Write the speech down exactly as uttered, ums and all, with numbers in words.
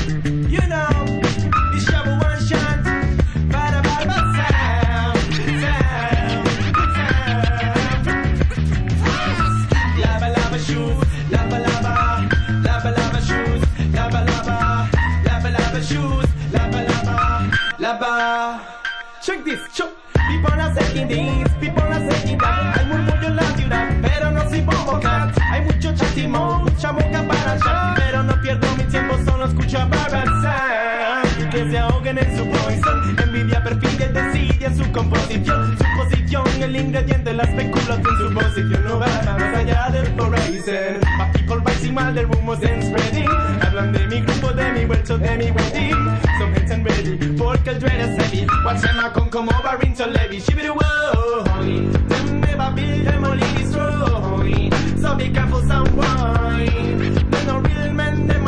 You know, this shovel one shot. Para barba sound, sound, sound. Lava lava shoes, lava lava, lava lava shoes, lava lava, lava lava shoes, lava lava, lava. Check this, check. People are saying this, people are saying that. Hay murmullo en la ciudad, pero no soy bombocat. Hay mucho chatimón, mucha boca para chat, pero no pierdo mi tiempo, solo escucho a Barbara Sound. Que se ahoguen en su poison, envidia, perfidia y desidia su composición. Su posición, el ingrediente, la especulación, su posición no va más allá del horizon. My people rising mal del rumors and spreading. Hablan de mi grupo, de mi vuelto, de mi wedding. So get and ready, porque el dread es heavy. Watch them con como Barrington Levy. Shibby whoa, holy. Them never build them only destroy. So be careful, someone. They're no real men, them